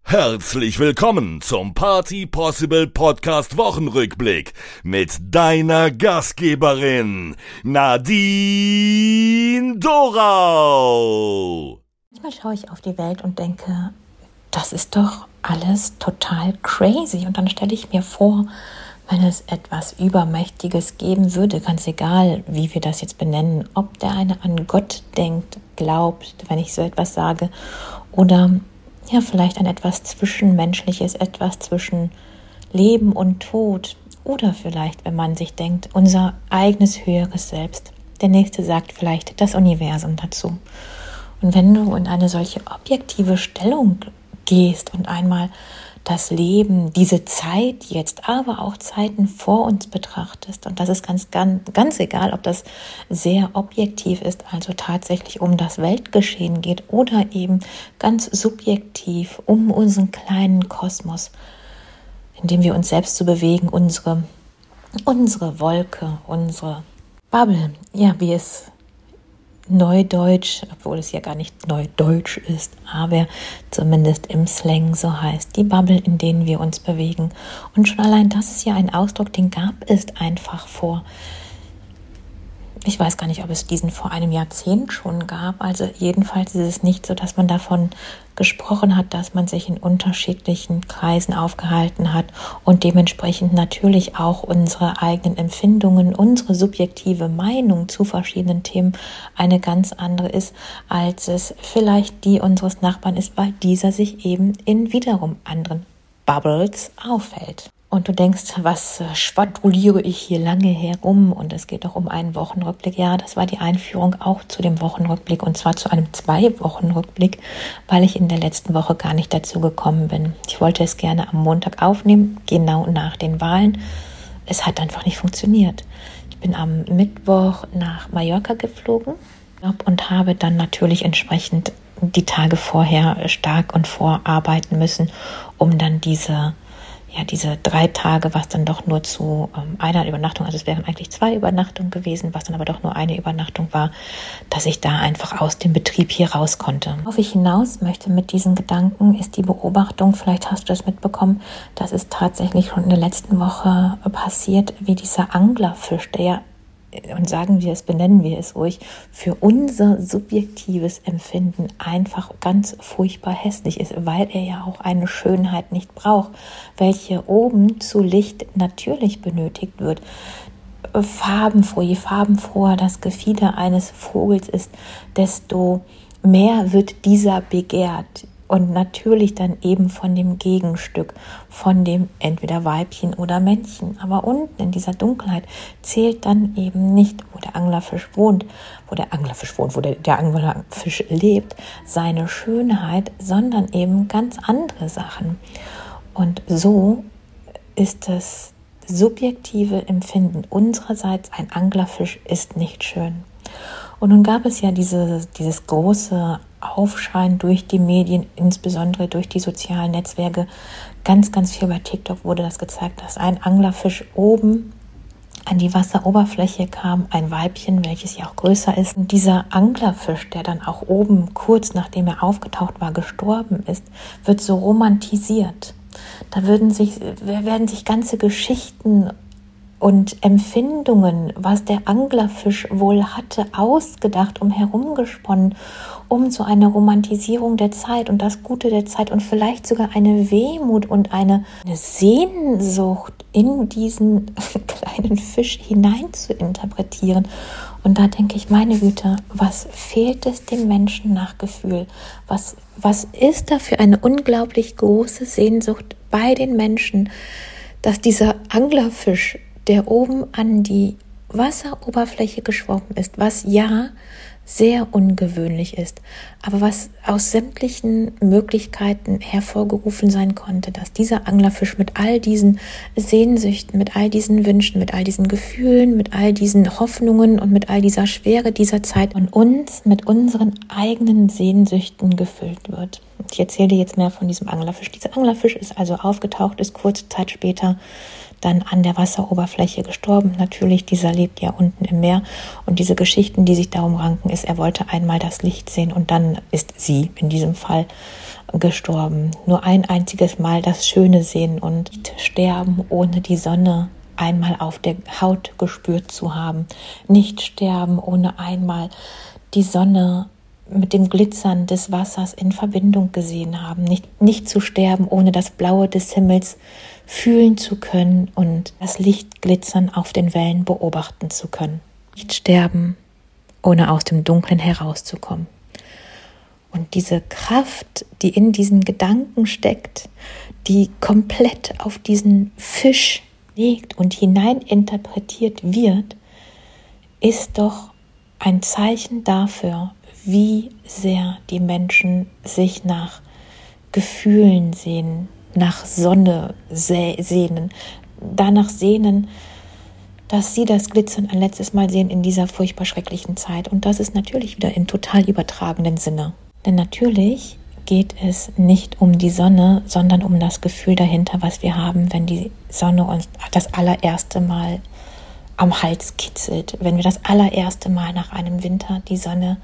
Herzlich willkommen zum Party Possible Podcast Wochenrückblick mit deiner Gastgeberin Nadine Dorau. Manchmal schaue ich auf die Welt und denke, das ist doch alles total crazy. Und dann stelle ich mir vor, wenn es etwas Übermächtiges geben würde, ganz egal, wie wir das jetzt benennen, ob der eine an Gott denkt, glaubt, wenn ich so etwas sage, oder ja, vielleicht an etwas Zwischenmenschliches, etwas zwischen Leben und Tod. Oder vielleicht, wenn man sich denkt, unser eigenes höheres Selbst. Der Nächste sagt vielleicht das Universum dazu. Und wenn du in eine solche objektive Stellung gehst und einmal das Leben, diese Zeit jetzt, aber auch Zeiten vor uns betrachtest, und das ist ganz egal, ob das sehr objektiv ist, also tatsächlich um das Weltgeschehen geht, oder eben ganz subjektiv um unseren kleinen Kosmos, in dem wir uns selbst so bewegen, unsere Wolke, unsere Bubble, ja, wie es Neudeutsch, obwohl es ja gar nicht Neudeutsch ist, aber zumindest im Slang so heißt, die Bubble, in denen wir uns bewegen. Und schon allein das ist ja ein Ausdruck, den gab es einfach vor, ich weiß gar nicht, ob es diesen vor einem Jahrzehnt schon gab, also jedenfalls ist es nicht so, dass man davon gesprochen hat, dass man sich in unterschiedlichen Kreisen aufgehalten hat und dementsprechend natürlich auch unsere eigenen Empfindungen, unsere subjektive Meinung zu verschiedenen Themen eine ganz andere ist, als es vielleicht die unseres Nachbarn ist, weil dieser sich eben in wiederum anderen Bubbles aufhält. Und du denkst, was schwadroniere ich hier lange herum? Und es geht doch um einen Wochenrückblick. Ja, das war die Einführung auch zu dem Wochenrückblick, und zwar zu einem 2-Wochen-Rückblick, weil ich in der letzten Woche gar nicht dazu gekommen bin. Ich wollte es gerne am Montag aufnehmen, genau nach den Wahlen. Es hat einfach nicht funktioniert. Ich bin am Mittwoch nach Mallorca geflogen und habe dann natürlich entsprechend die Tage vorher stark und vorarbeiten müssen, um dann diese 3 Tage, was dann doch nur zu einer Übernachtung, also es wären eigentlich 2 Übernachtungen gewesen, was dann aber doch nur eine Übernachtung war, dass ich da einfach aus dem Betrieb hier raus konnte. Worauf ich hinaus möchte mit diesen Gedanken, ist die Beobachtung, vielleicht hast du das mitbekommen, dass es tatsächlich schon in der letzten Woche passiert, wie dieser Anglerfisch, der ja, und benennen wir es ruhig, für unser subjektives Empfinden einfach ganz furchtbar hässlich ist, weil er ja auch eine Schönheit nicht braucht, welche oben zu Licht natürlich benötigt wird. Je farbenfroher das Gefieder eines Vogels ist, desto mehr wird dieser begehrt. Und natürlich dann eben von dem Gegenstück, von dem entweder Weibchen oder Männchen. Aber unten in dieser Dunkelheit zählt dann eben nicht, wo der Anglerfisch lebt, seine Schönheit, sondern eben ganz andere Sachen. Und so ist das subjektive Empfinden unsererseits, ein Anglerfisch ist nicht schön. Und nun gab es ja dieses große Aufschein durch die Medien, insbesondere durch die sozialen Netzwerke. Ganz, ganz viel bei TikTok wurde das gezeigt, dass ein Anglerfisch oben an die Wasseroberfläche kam, ein Weibchen, welches ja auch größer ist. Und dieser Anglerfisch, der dann auch oben kurz nachdem er aufgetaucht war, gestorben ist, wird so romantisiert. Da werden sich ganze Geschichten und Empfindungen, was der Anglerfisch wohl hatte, ausgedacht, herumgesponnen, um so eine Romantisierung der Zeit und das Gute der Zeit und vielleicht sogar eine Wehmut und eine Sehnsucht in diesen kleinen Fisch hinein zu interpretieren. Und da denke ich, meine Güte, was fehlt es dem Menschen nach Gefühl? Was ist da für eine unglaublich große Sehnsucht bei den Menschen, dass dieser Anglerfisch, der oben an die Wasseroberfläche geschwommen ist, was ja sehr ungewöhnlich ist, aber was aus sämtlichen Möglichkeiten hervorgerufen sein konnte, dass dieser Anglerfisch mit all diesen Sehnsüchten, mit all diesen Wünschen, mit all diesen Gefühlen, mit all diesen Hoffnungen und mit all dieser Schwere dieser Zeit von uns mit unseren eigenen Sehnsüchten gefüllt wird. Ich erzähle dir jetzt mehr von diesem Anglerfisch. Dieser Anglerfisch ist also aufgetaucht, ist kurze Zeit später dann an der Wasseroberfläche gestorben. Natürlich, dieser lebt ja unten im Meer. Und diese Geschichten, die sich darum ranken, ist, er wollte einmal das Licht sehen und dann ist sie in diesem Fall gestorben. Nur ein einziges Mal das Schöne sehen und nicht sterben, ohne die Sonne einmal auf der Haut gespürt zu haben. Nicht sterben, ohne einmal die Sonne mit dem Glitzern des Wassers in Verbindung gesehen haben. Nicht zu sterben, ohne das Blaue des Himmels fühlen zu können und das Lichtglitzern auf den Wellen beobachten zu können. Nicht sterben, ohne aus dem Dunklen herauszukommen. Und diese Kraft, die in diesen Gedanken steckt, die komplett auf diesen Fisch legt und hineininterpretiert wird, ist doch ein Zeichen dafür, wie sehr die Menschen sich nach Gefühlen sehnen, nach Sonne sehnen, danach sehnen, dass sie das Glitzern ein letztes Mal sehen in dieser furchtbar schrecklichen Zeit. Und das ist natürlich wieder im total übertragenen Sinne. Denn natürlich geht es nicht um die Sonne, sondern um das Gefühl dahinter, was wir haben, wenn die Sonne uns das allererste Mal am Hals kitzelt, wenn wir das allererste Mal nach einem Winter die Sonne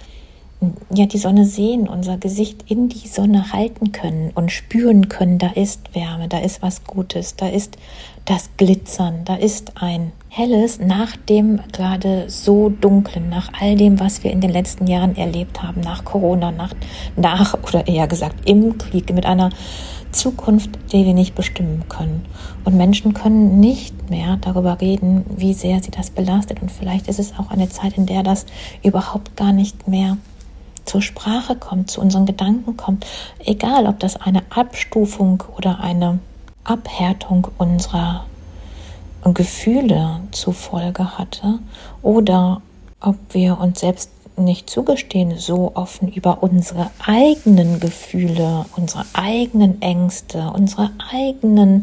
sehen, unser Gesicht in die Sonne halten können und spüren können, da ist Wärme, da ist was Gutes, da ist das Glitzern, da ist ein helles nach dem gerade so dunklen, nach all dem, was wir in den letzten Jahren erlebt haben, nach Corona, oder eher gesagt im Krieg, mit einer Zukunft, die wir nicht bestimmen können. Und Menschen können nicht mehr darüber reden, wie sehr sie das belastet. Und vielleicht ist es auch eine Zeit, in der das überhaupt gar nicht mehr zur Sprache kommt, zu unseren Gedanken kommt. Egal, ob das eine Abstufung oder eine Abhärtung unserer Gefühle zur Folge hatte oder ob wir uns selbst nicht zugestehen, so offen über unsere eigenen Gefühle, unsere eigenen Ängste, unsere eigenen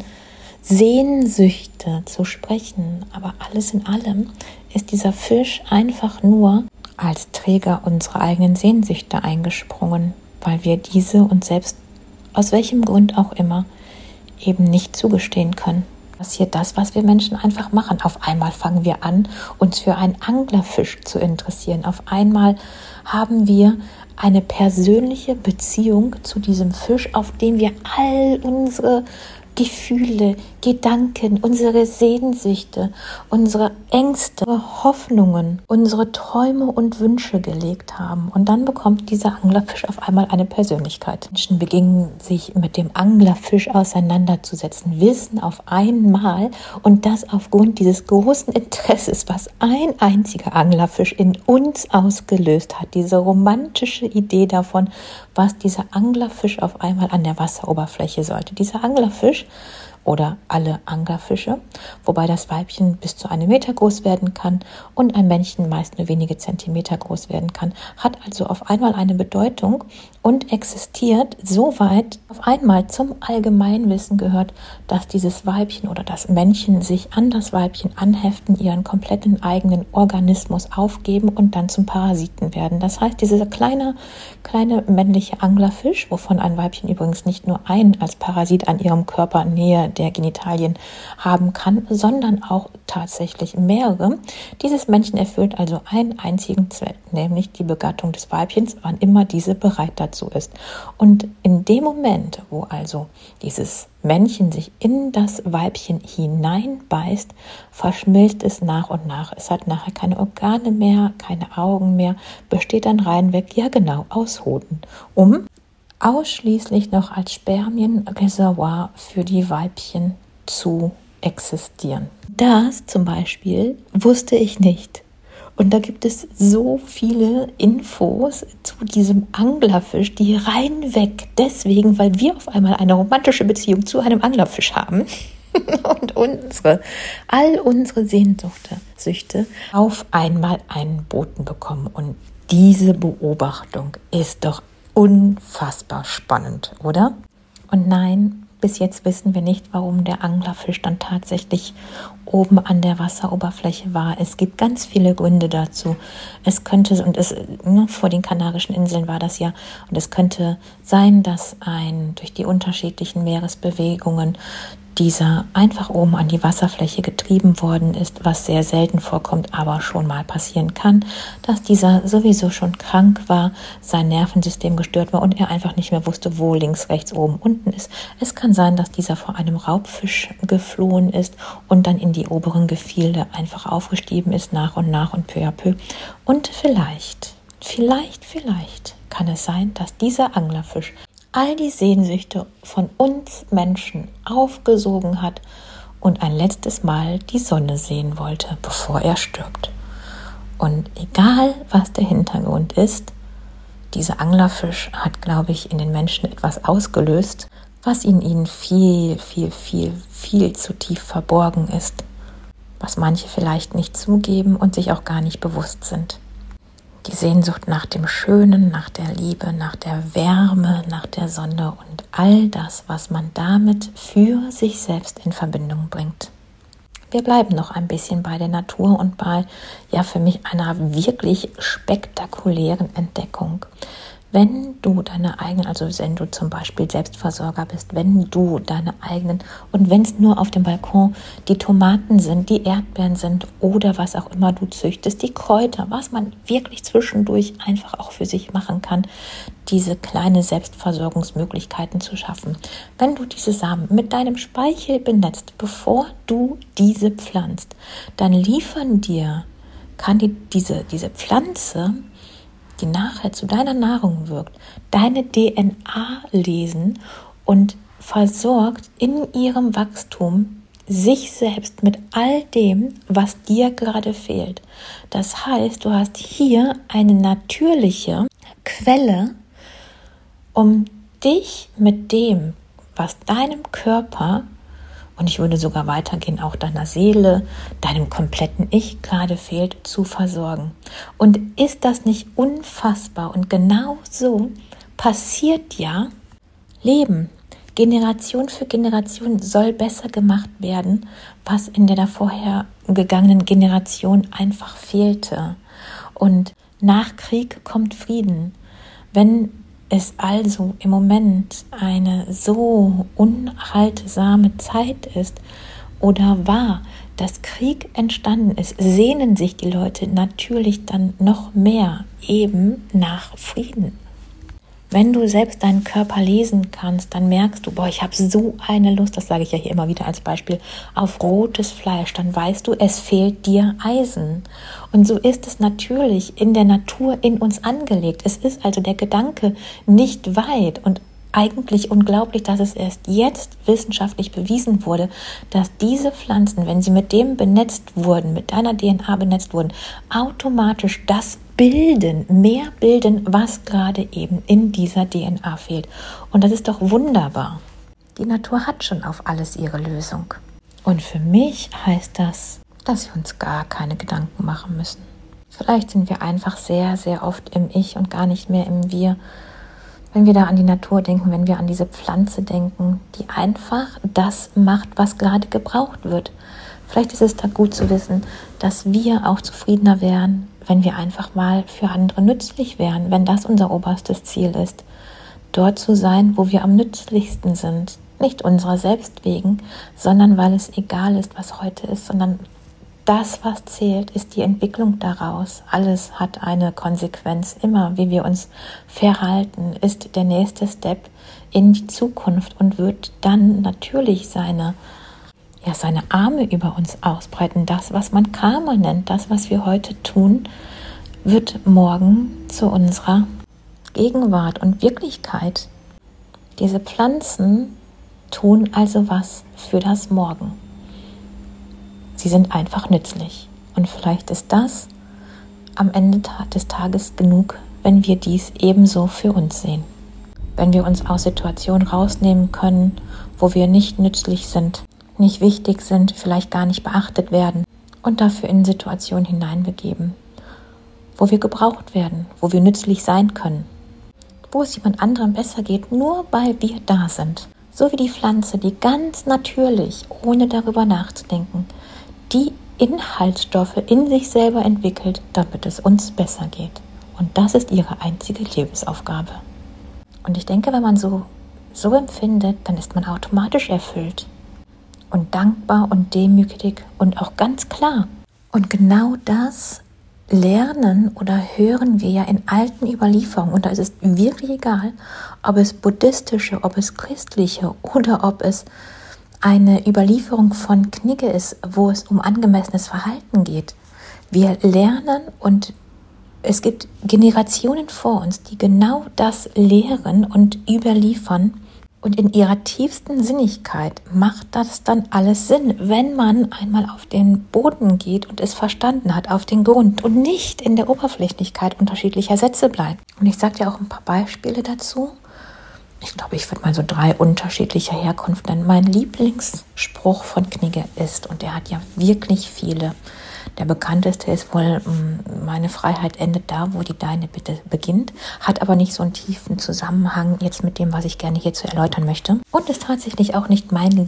Sehnsüchte zu sprechen. Aber alles in allem ist dieser Fisch einfach nur als Träger unserer eigenen Sehnsüchte eingesprungen, weil wir diese uns selbst, aus welchem Grund auch immer, eben nicht zugestehen können. Passiert das, was wir Menschen einfach machen. Auf einmal fangen wir an, uns für einen Anglerfisch zu interessieren. Auf einmal haben wir eine persönliche Beziehung zu diesem Fisch, auf den wir all unsere Gefühle, Gedanken, unsere Sehnsüchte, unsere Ängste, Hoffnungen, unsere Träume und Wünsche gelegt haben. Und dann bekommt dieser Anglerfisch auf einmal eine Persönlichkeit. Menschen beginnen sich mit dem Anglerfisch auseinanderzusetzen, wissen auf einmal, und das aufgrund dieses großen Interesses, was ein einziger Anglerfisch in uns ausgelöst hat, diese romantische Idee davon, was dieser Anglerfisch auf einmal an der Wasseroberfläche sollte. Dieser Anglerfisch oder alle Anglerfische, wobei das Weibchen bis zu 1 Meter groß werden kann und ein Männchen meist nur wenige Zentimeter groß werden kann, hat also auf einmal eine Bedeutung und existiert so weit auf einmal zum Allgemeinwissen gehört, dass dieses Weibchen oder das Männchen sich an das Weibchen anheften, ihren kompletten eigenen Organismus aufgeben und dann zum Parasiten werden. Das heißt, dieser kleine männliche Anglerfisch, wovon ein Weibchen übrigens nicht nur einen als Parasit an ihrem Körper Nähe der Genitalien haben kann, sondern auch tatsächlich mehrere. Dieses Männchen erfüllt also einen einzigen Zweck, nämlich die Begattung des Weibchens, wann immer diese bereit dazu ist. Und in dem Moment, wo also dieses Männchen sich in das Weibchen hineinbeißt, verschmilzt es nach und nach. Es hat nachher keine Organe mehr, keine Augen mehr, besteht dann reinweg, ja genau, aus Hoden, um ausschließlich noch als Spermienreservoir für die Weibchen zu existieren. Das zum Beispiel wusste ich nicht. Und da gibt es so viele Infos zu diesem Anglerfisch, die reinweg deswegen, weil wir auf einmal eine romantische Beziehung zu einem Anglerfisch haben und all unsere Sehnsüchte auf einmal einen Boten bekommen. Und diese Beobachtung ist doch unfassbar spannend, oder? Und nein, bis jetzt wissen wir nicht, warum der Anglerfisch dann tatsächlich oben an der Wasseroberfläche war. Es gibt ganz viele Gründe dazu. Es könnte, vor den Kanarischen Inseln war das ja, und es könnte sein, dass durch die unterschiedlichen Meeresbewegungen dieser einfach oben an die Wasserfläche getrieben worden ist, was sehr selten vorkommt, aber schon mal passieren kann, dass dieser sowieso schon krank war, sein Nervensystem gestört war und er einfach nicht mehr wusste, wo links, rechts, oben, unten ist. Es kann sein, dass dieser vor einem Raubfisch geflohen ist und dann in die oberen Gefilde einfach aufgestiegen ist, nach und peu à peu. Und vielleicht kann es sein, dass dieser Anglerfisch all die Sehnsüchte von uns Menschen aufgesogen hat und ein letztes Mal die Sonne sehen wollte, bevor er stirbt. Und egal, was der Hintergrund ist, dieser Anglerfisch hat, glaube ich, in den Menschen etwas ausgelöst, was in ihnen viel zu tief verborgen ist, was manche vielleicht nicht zugeben und sich auch gar nicht bewusst sind. Die Sehnsucht nach dem Schönen, nach der Liebe, nach der Wärme, nach der Sonne und all das, was man damit für sich selbst in Verbindung bringt. Wir bleiben noch ein bisschen bei der Natur und bei, für mich einer wirklich spektakulären Entdeckung. Wenn du deine eigenen, also wenn du zum Beispiel Selbstversorger bist, wenn du deine eigenen, und wenn es nur auf dem Balkon die Tomaten sind, die Erdbeeren sind oder was auch immer du züchtest, die Kräuter, was man wirklich zwischendurch einfach auch für sich machen kann, diese kleine Selbstversorgungsmöglichkeiten zu schaffen. Wenn du diese Samen mit deinem Speichel benetzt, bevor du diese pflanzt, dann kann diese Pflanze, die nachher zu deiner Nahrung wirkt, deine DNA lesen und versorgt in ihrem Wachstum sich selbst mit all dem, was dir gerade fehlt. Das heißt, du hast hier eine natürliche Quelle, um dich mit dem, was deinem Körper, und ich würde sogar weitergehen, auch deiner Seele, deinem kompletten Ich gerade fehlt, zu versorgen. Und ist das nicht unfassbar? Und genau so passiert ja Leben. Generation für Generation soll besser gemacht werden, was in der vorher gegangenen Generation einfach fehlte. Und nach Krieg kommt Frieden. Wenn es also im Moment eine so unhaltsame Zeit ist oder war, dass Krieg entstanden ist, sehnen sich die Leute natürlich dann noch mehr eben nach Frieden. Wenn du selbst deinen Körper lesen kannst, dann merkst du, ich habe so eine Lust, das sage ich ja hier immer wieder als Beispiel, auf rotes Fleisch, dann weißt du, es fehlt dir Eisen. Und so ist es natürlich in der Natur in uns angelegt. Es ist also der Gedanke nicht weit und eigentlich unglaublich, dass es erst jetzt wissenschaftlich bewiesen wurde, dass diese Pflanzen, wenn sie mit dem benetzt wurden, mit deiner DNA benetzt wurden, automatisch das mehr bilden, was gerade eben in dieser DNA fehlt. Und das ist doch wunderbar. Die Natur hat schon auf alles ihre Lösung. Und für mich heißt das, dass wir uns gar keine Gedanken machen müssen. Vielleicht sind wir einfach sehr, sehr oft im Ich und gar nicht mehr im Wir. Wenn wir da an die Natur denken, wenn wir an diese Pflanze denken, die einfach das macht, was gerade gebraucht wird. Vielleicht ist es da gut zu wissen, dass wir auch zufriedener wären, wenn wir einfach mal für andere nützlich wären, wenn das unser oberstes Ziel ist, dort zu sein, wo wir am nützlichsten sind. Nicht unserer selbst wegen, sondern weil es egal ist, was heute ist, sondern das, was zählt, ist die Entwicklung daraus. Alles hat eine Konsequenz. Immer, wie wir uns verhalten, ist der nächste Step in die Zukunft und wird dann natürlich seine Arme über uns ausbreiten. Das, was man Karma nennt, das, was wir heute tun, wird morgen zu unserer Gegenwart und Wirklichkeit. Diese Pflanzen tun also was für das Morgen. Sie sind einfach nützlich. Und vielleicht ist das am Ende des Tages genug, wenn wir dies ebenso für uns sehen. Wenn wir uns aus Situationen rausnehmen können, wo wir nicht nützlich sind, nicht wichtig sind, vielleicht gar nicht beachtet werden und dafür in Situationen hineinbegeben, wo wir gebraucht werden, wo wir nützlich sein können, wo es jemand anderem besser geht, nur weil wir da sind. So wie die Pflanze, die ganz natürlich, ohne darüber nachzudenken, die Inhaltsstoffe in sich selber entwickelt, damit es uns besser geht. Und das ist ihre einzige Lebensaufgabe. Und ich denke, wenn man so empfindet, dann ist man automatisch erfüllt. und dankbar und demütig und auch ganz klar. Und genau das lernen oder hören wir ja in alten Überlieferungen. Und da ist es wirklich egal, ob es buddhistische, ob es christliche oder ob es eine Überlieferung von Knigge ist, wo es um angemessenes Verhalten geht. Wir lernen und es gibt Generationen vor uns, die genau das lehren und überliefern. Und in ihrer tiefsten Sinnigkeit macht das dann alles Sinn, wenn man einmal auf den Boden geht und es verstanden hat, auf den Grund und nicht in der Oberflächlichkeit unterschiedlicher Sätze bleibt. Und ich sage dir auch ein paar Beispiele dazu. Ich glaube, ich würde mal so 3 unterschiedliche Herkunft nennen. Mein Lieblingsspruch von Knigge ist, und er hat ja wirklich viele, der bekannteste ist wohl, meine Freiheit endet da, wo die deine bitte beginnt, hat aber nicht so einen tiefen Zusammenhang jetzt mit dem, was ich gerne hierzu erläutern möchte. Und ist tatsächlich auch nicht meine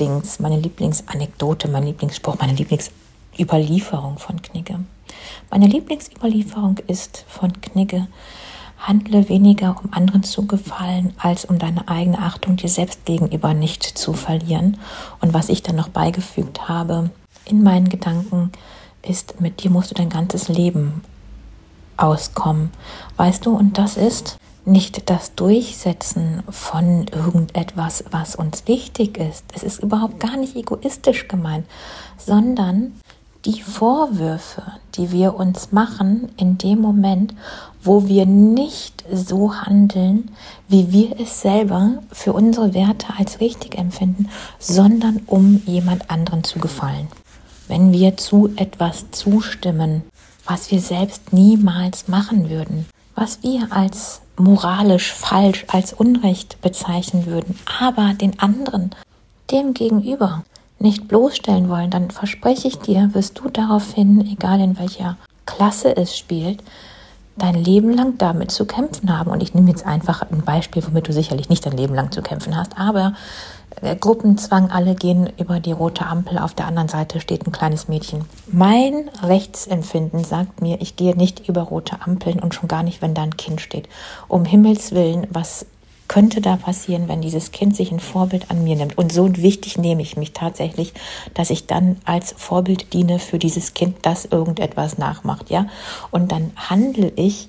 Lieblingsanekdote, mein Lieblingsspruch, meine Lieblingsüberlieferung von Knigge. Meine Lieblingsüberlieferung ist von Knigge: Handle weniger, um anderen zu gefallen, als um deine eigene Achtung dir selbst gegenüber nicht zu verlieren. Und was ich dann noch beigefügt habe in meinen Gedanken ist, mit dir musst du dein ganzes Leben auskommen. Weißt du, und das ist nicht das Durchsetzen von irgendetwas, was uns wichtig ist. Es ist überhaupt gar nicht egoistisch gemeint, sondern die Vorwürfe, die wir uns machen in dem Moment, wo wir nicht so handeln, wie wir es selber für unsere Werte als richtig empfinden, sondern um jemand anderen zu gefallen. Wenn wir zu etwas zustimmen, was wir selbst niemals machen würden, was wir als moralisch falsch, als Unrecht bezeichnen würden, aber den anderen, dem Gegenüber, nicht bloßstellen wollen, dann verspreche ich dir, wirst du daraufhin, egal in welcher Klasse es spielt, dein Leben lang damit zu kämpfen haben. Und ich nehme jetzt einfach ein Beispiel, womit du sicherlich nicht dein Leben lang zu kämpfen hast, aber Gruppenzwang, alle gehen über die rote Ampel, auf der anderen Seite steht ein kleines Mädchen. Mein Rechtsempfinden sagt mir, ich gehe nicht über rote Ampeln und schon gar nicht, wenn da ein Kind steht. Um Himmels Willen, was könnte da passieren, wenn dieses Kind sich ein Vorbild an mir nimmt? Und so wichtig nehme ich mich tatsächlich, dass ich dann als Vorbild diene für dieses Kind, das irgendetwas nachmacht, ja? Und dann handle ich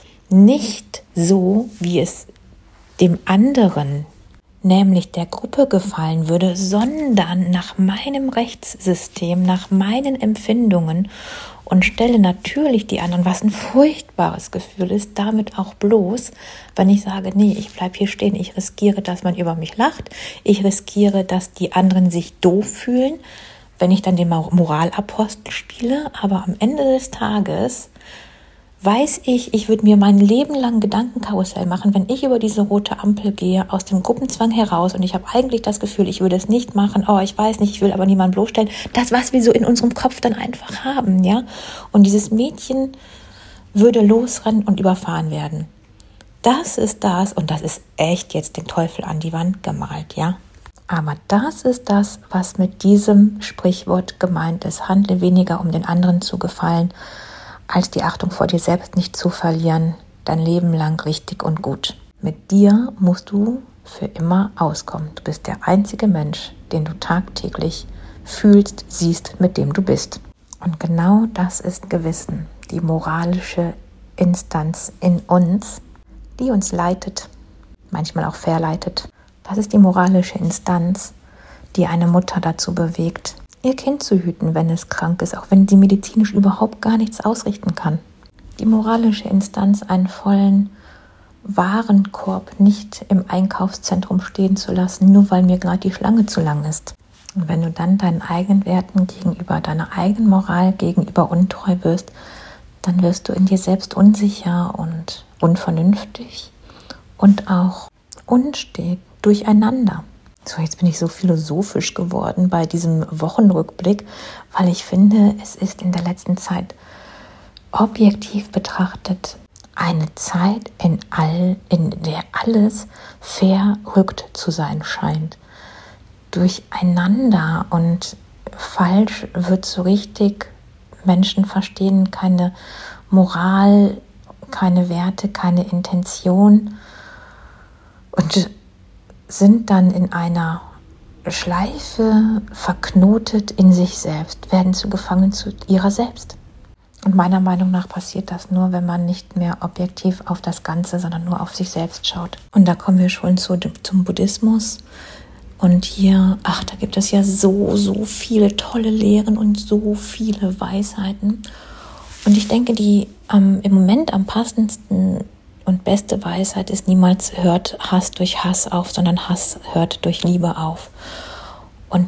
nicht so, wie es dem anderen, nämlich der Gruppe, gefallen würde, sondern nach meinem Rechtssystem, nach meinen Empfindungen, und stelle natürlich die anderen, was ein furchtbares Gefühl ist, damit auch bloß, wenn ich sage, nee, ich bleibe hier stehen, ich riskiere, dass man über mich lacht, ich riskiere, dass die anderen sich doof fühlen, wenn ich dann den Moralapostel spiele, aber am Ende des Tages weiß ich, ich würde mir mein Leben lang Gedankenkarussell machen, wenn ich über diese rote Ampel gehe, aus dem Gruppenzwang heraus, und ich habe eigentlich das Gefühl, ich würde es nicht machen, ich weiß nicht, ich will aber niemanden bloßstellen. Das, was wir so in unserem Kopf dann einfach haben, ja. Und dieses Mädchen würde losrennen und überfahren werden. Das ist das, und das ist echt jetzt den Teufel an die Wand gemalt, ja. Aber das ist das, was mit diesem Sprichwort gemeint ist. Handle weniger, um den anderen zu gefallen, als die Achtung vor dir selbst nicht zu verlieren, dein Leben lang richtig und gut. Mit dir musst du für immer auskommen. Du bist der einzige Mensch, den du tagtäglich fühlst, siehst, mit dem du bist. Und genau das ist Gewissen, die moralische Instanz in uns, die uns leitet, manchmal auch verleitet. Das ist die moralische Instanz, die eine Mutter dazu bewegt, ihr Kind zu hüten, wenn es krank ist, auch wenn sie medizinisch überhaupt gar nichts ausrichten kann. Die moralische Instanz, einen vollen Warenkorb nicht im Einkaufszentrum stehen zu lassen, nur weil mir gerade die Schlange zu lang ist. Und wenn du dann deinen eigenen Werten gegenüber, deiner eigenen Moral gegenüber untreu wirst, dann wirst du in dir selbst unsicher und unvernünftig und auch unstet durcheinander. So, jetzt bin ich so philosophisch geworden bei diesem Wochenrückblick, weil ich finde, es ist in der letzten Zeit objektiv betrachtet eine Zeit, in der alles verrückt zu sein scheint. Durcheinander und falsch wird so richtig, Menschen verstehen keine Moral, keine Werte, keine Intention und sind dann in einer Schleife verknotet in sich selbst, werden zu Gefangenen zu ihrer selbst. Und meiner Meinung nach passiert das nur, wenn man nicht mehr objektiv auf das Ganze, sondern nur auf sich selbst schaut. Und da kommen wir schon zum Buddhismus. Und hier, da gibt es ja so viele tolle Lehren und so viele Weisheiten. Und ich denke, die im Moment am passendsten und beste Weisheit ist: niemals hört Hass durch Hass auf, sondern Hass hört durch Liebe auf. Und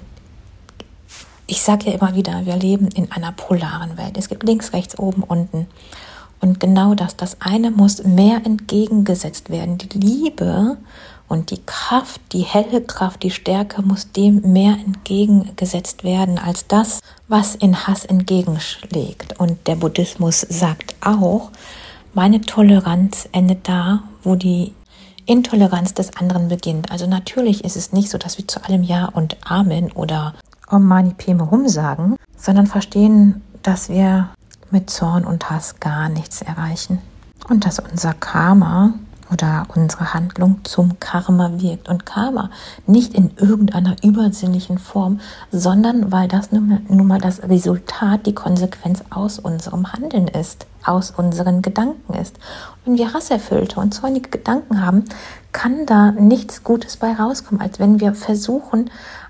ich sage ja immer wieder, wir leben in einer polaren Welt. Es gibt links, rechts, oben, unten. Und genau das eine muss mehr entgegengesetzt werden. Die Liebe und die Kraft, die helle Kraft, die Stärke muss dem mehr entgegengesetzt werden als das, was in Hass entgegenschlägt. Und der Buddhismus sagt auch, meine Toleranz endet da, wo die Intoleranz des anderen beginnt. Also natürlich ist es nicht so, dass wir zu allem Ja und Amen oder Om Mani Padme Hum sagen, sondern verstehen, dass wir mit Zorn und Hass gar nichts erreichen. Und dass unser Karma oder unsere Handlung zum Karma wirkt. Und Karma nicht in irgendeiner übersinnlichen Form, sondern weil das nun mal das Resultat, die Konsequenz aus unserem Handeln ist, aus unseren Gedanken ist. Und wenn wir hasserfüllte und zornige Gedanken haben, kann da nichts Gutes bei rauskommen, als wenn wir versuchen,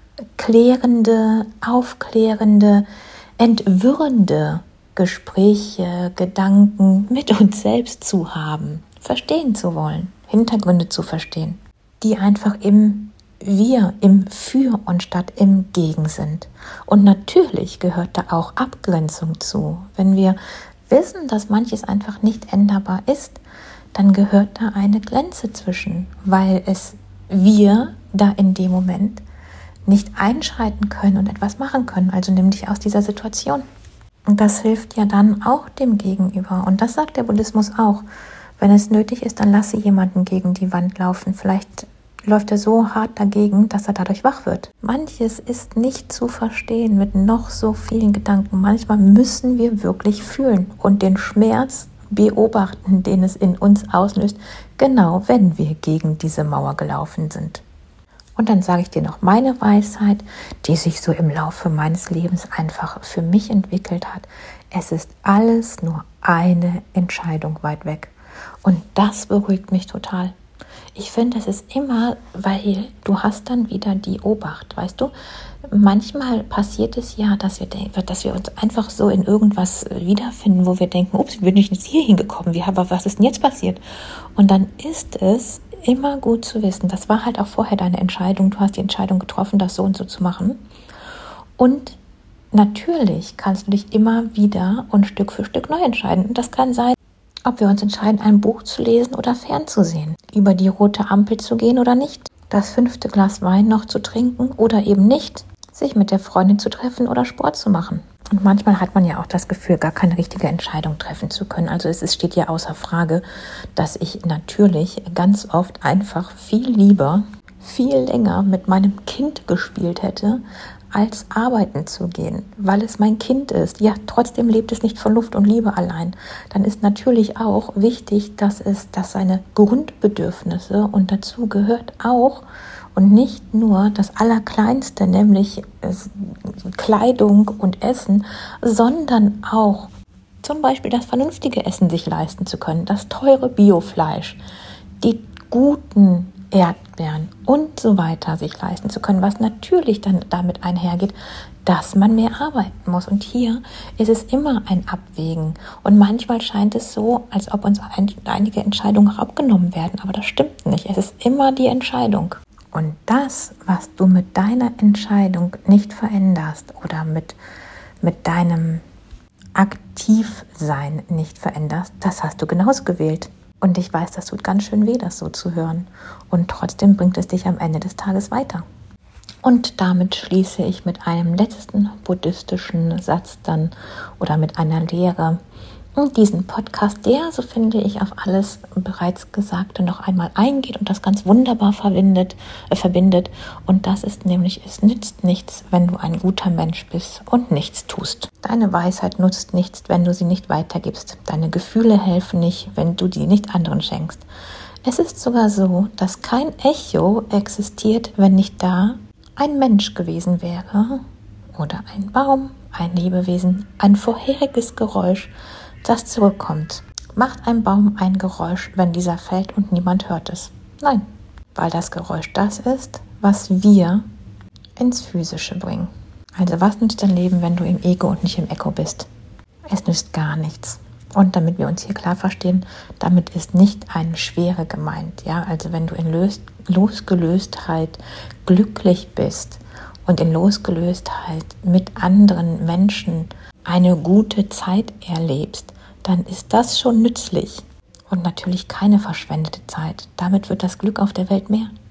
klärende, aufklärende, entwirrende Gespräche, Gedanken mit uns selbst zu haben, verstehen zu wollen, Hintergründe zu verstehen, die einfach im Wir, im Für und statt im Gegen sind. Und natürlich gehört da auch Abgrenzung zu. Wenn wir wissen, dass manches einfach nicht änderbar ist, dann gehört da eine Grenze zwischen, weil es wir da in dem Moment nicht einschreiten können und etwas machen können, also nimm dich aus dieser Situation. Und das hilft ja dann auch dem Gegenüber. Und das sagt der Buddhismus auch. Wenn es nötig ist, dann lasse jemanden gegen die Wand laufen. Vielleicht läuft er so hart dagegen, dass er dadurch wach wird. Manches ist nicht zu verstehen mit noch so vielen Gedanken. Manchmal müssen wir wirklich fühlen und den Schmerz beobachten, den es in uns auslöst, genau wenn wir gegen diese Mauer gelaufen sind. Und dann sage ich dir noch meine Weisheit, die sich so im Laufe meines Lebens einfach für mich entwickelt hat. Es ist alles nur eine Entscheidung weit weg. Und das beruhigt mich total. Ich finde, es ist immer, weil du hast dann wieder die Obacht, weißt du? Manchmal passiert es ja, dass wir uns einfach so in irgendwas wiederfinden, wo wir denken, ups, wie bin ich jetzt hier hingekommen? Aber was ist denn jetzt passiert? Und dann ist es immer gut zu wissen, das war halt auch vorher deine Entscheidung, du hast die Entscheidung getroffen, das so und so zu machen. Und natürlich kannst du dich immer wieder und Stück für Stück neu entscheiden. Und das kann sein, ob wir uns entscheiden, ein Buch zu lesen oder fernzusehen, über die rote Ampel zu gehen oder nicht, das 5. Glas Wein noch zu trinken oder eben nicht, sich mit der Freundin zu treffen oder Sport zu machen. Und manchmal hat man ja auch das Gefühl, gar keine richtige Entscheidung treffen zu können. Also es steht ja außer Frage, dass ich natürlich ganz oft einfach viel lieber, viel länger mit meinem Kind gespielt hätte, als arbeiten zu gehen, weil es mein Kind ist. Ja, trotzdem lebt es nicht von Luft und Liebe allein. Dann ist natürlich auch wichtig, dass seine Grundbedürfnisse, und dazu gehört auch und nicht nur das Allerkleinste, nämlich Kleidung und Essen, sondern auch zum Beispiel das vernünftige Essen sich leisten zu können, das teure Biofleisch, die guten Erdbeeren und so weiter sich leisten zu können, was natürlich dann damit einhergeht, dass man mehr arbeiten muss. Und hier ist es immer ein Abwägen. Und manchmal scheint es so, als ob uns einige Entscheidungen auch abgenommen werden, aber das stimmt nicht. Es ist immer die Entscheidung. Und das, was du mit deiner Entscheidung nicht veränderst oder mit deinem Aktivsein nicht veränderst, das hast du genauso gewählt. Und ich weiß, das tut ganz schön weh, das so zu hören. Und trotzdem bringt es dich am Ende des Tages weiter. Und damit schließe ich mit einem letzten buddhistischen Satz dann oder mit einer Lehre diesen Podcast, der, so finde ich, auf alles bereits Gesagte noch einmal eingeht und das ganz wunderbar verbindet. Und das ist nämlich, es nützt nichts, wenn du ein guter Mensch bist und nichts tust. Deine Weisheit nutzt nichts, wenn du sie nicht weitergibst. Deine Gefühle helfen nicht, wenn du die nicht anderen schenkst. Es ist sogar so, dass kein Echo existiert, wenn nicht da, ein Mensch gewesen wäre oder ein Baum, ein Lebewesen, ein vorheriges Geräusch, das zurückkommt. Macht ein Baum ein Geräusch, wenn dieser fällt und niemand hört es? Nein, weil das Geräusch das ist, was wir ins Physische bringen. Also was nützt dein Leben, wenn du im Ego und nicht im Echo bist? Es nützt gar nichts. Und damit wir uns hier klar verstehen, damit ist nicht eine Schwere gemeint. Ja? Also wenn du in Losgelöstheit glücklich bist und in Losgelöstheit mit anderen Menschen eine gute Zeit erlebst, dann ist das schon nützlich und natürlich keine verschwendete Zeit. Damit wird das Glück auf der Welt mehr.